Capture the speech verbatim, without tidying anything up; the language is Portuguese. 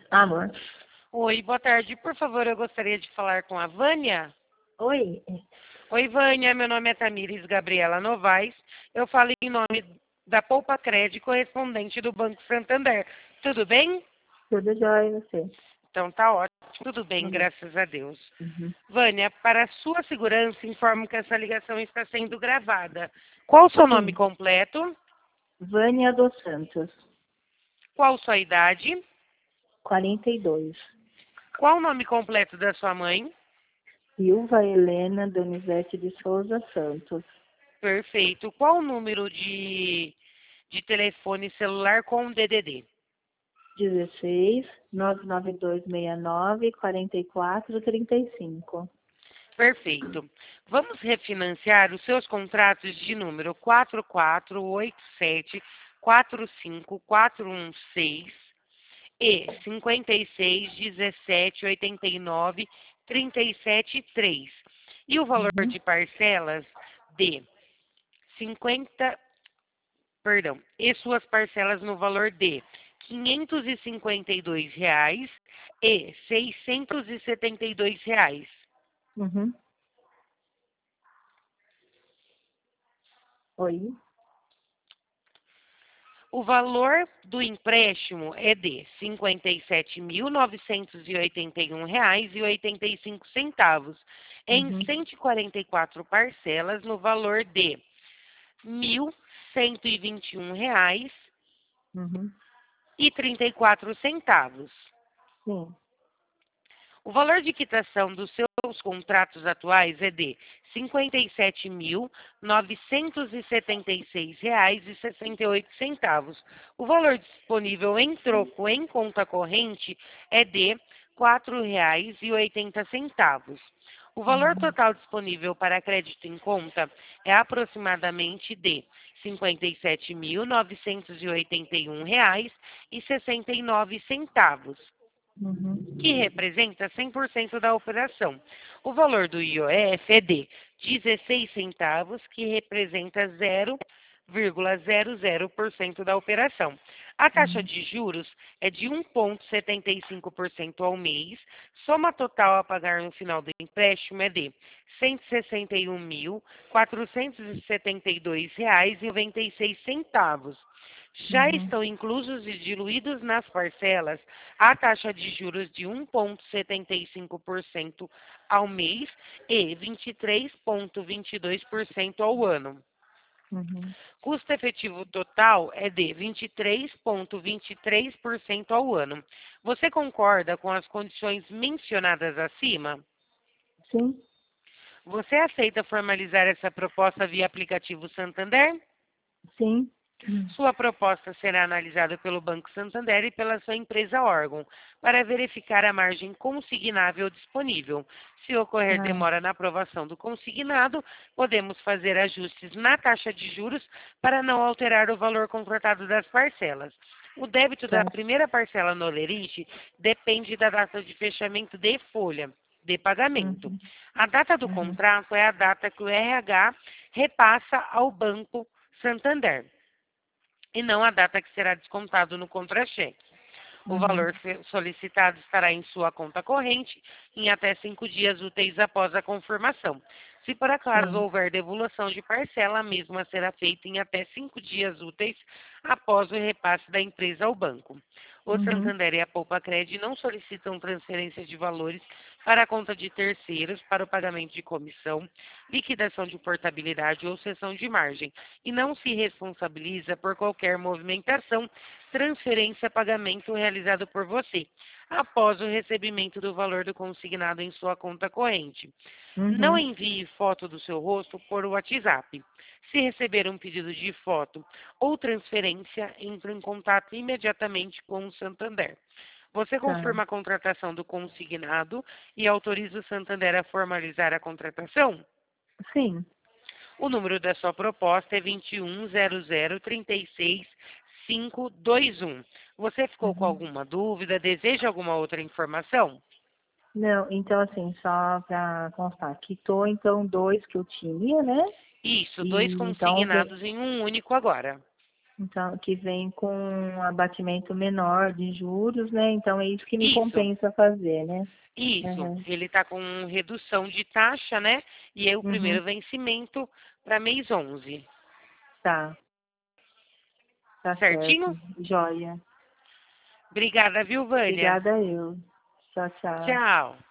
Amor. Oi, boa tarde. Por favor, eu gostaria de falar com a Vânia. Oi. Oi, Vânia. Meu nome é Tamires Gabriela Novaes. Eu falo em nome da Poupa Crédito, correspondente do Banco Santander. Tudo bem? Tudo jóia e você? Então tá ótimo. Tudo bem, Uhum. graças a Deus. Uhum. Vânia, para sua segurança, informo que essa ligação está sendo gravada. Qual o seu nome Sim. completo? Vânia dos Santos, Qual sua idade? quarenta e dois. Qual o nome completo da sua mãe? Silva Helena Donizete de Souza Santos. Perfeito. Qual o número de, de telefone celular com D D D? dezesseis, nove nove dois seis nove, quatro quatro três cinco. Perfeito. Vamos refinanciar os seus contratos de número quatro quatro oito sete quatro cinco quatro um seis e cinquenta e seis, dezessete, oitenta e nove, trinta e sete, três. E o valor Uhum. de parcelas de cinquenta, perdão, e suas parcelas no valor de quinhentos e cinquenta e dois reais e seiscentos e setenta e dois reais. Uhum. Oi. O valor do empréstimo é de cinquenta e sete mil novecentos e oitenta e um reais e oitenta e cinco centavos, em Uhum. cento e quarenta e quatro parcelas no valor de mil cento e vinte e um reais Uhum. e trinta e quatro centavos. Sim. O valor de quitação dos seus contratos atuais é de cinquenta e sete mil novecentos e setenta e seis reais e sessenta e oito centavos. O valor disponível em troco em conta corrente é de quatro reais e oitenta centavos. O valor Uhum. total disponível para crédito em conta é aproximadamente de cinquenta e sete mil novecentos e oitenta e um reais e sessenta e nove centavos, que Uhum. representa cem por cento da operação. O valor do I O F é de dezesseis centavos, que representa zero vírgula zero zero por cento da operação. A taxa Uhum. de juros é de um vírgula setenta e cinco por cento ao mês. Soma total a pagar no final do empréstimo é de cento e sessenta e um mil quatrocentos e setenta e dois reais e noventa e seis centavos. Já Uhum. estão inclusos e diluídos nas parcelas a taxa de juros de um vírgula setenta e cinco por cento ao mês e vinte e três vírgula vinte e dois por cento ao ano. Uhum. Custo efetivo total é de vinte e três vírgula vinte e três por cento ao ano. Você concorda com as condições mencionadas acima? Sim. Você aceita formalizar essa proposta via aplicativo Santander? Sim. Uhum. Sua proposta será analisada pelo Banco Santander e pela sua empresa órgão para verificar a margem consignável disponível. Se ocorrer Ah, demora na aprovação do consignado, podemos fazer ajustes na taxa de juros para não alterar o valor contratado das parcelas. O débito da tá. primeira parcela no Olerite depende da data de fechamento de folha de pagamento. Uhum. A data do Uhum. contrato é a data que o R H repassa ao Banco Santander e não a data que será descontado no contra-cheque. O Uhum. valor solicitado estará em sua conta corrente em até cinco dias úteis após a confirmação. Se por acaso Sim. houver devolução de parcela, a mesma será feita em até cinco dias úteis após o repasse da empresa ao banco. O Uhum. Santander e a Poupa Cred não solicitam transferência de valores para a conta de terceiros para o pagamento de comissão, liquidação de portabilidade ou cessão de margem e não se responsabiliza por qualquer movimentação, transferência, pagamento realizado por você, após o recebimento do valor do consignado em sua conta corrente. Não Uhum. envie foto do seu rosto por WhatsApp. Se receber um pedido de foto ou transferência, entre em contato imediatamente com o Santander. Você Tá. confirma a contratação do consignado e autoriza o Santander a formalizar a contratação? Sim. O número da sua proposta é vinte e um zero zero trinta e seis quinhentos e vinte e um. Você ficou com Uhum. alguma dúvida? Deseja alguma outra informação? Não, então assim, só para constar, quitou então dois que eu tinha, né? Isso, dois E então vem, consignados em um único agora. Então, que vem com um abatimento menor de juros, né? Então, é isso que me Isso, compensa fazer, né? isso. Uhum. Ele está com redução de taxa, né? E é o Uhum. primeiro vencimento para mês onze. Tá, tá Certinho? certo. Joia. Obrigada, viu, Vânia? Obrigada eu. Tchau, tchau. Tchau.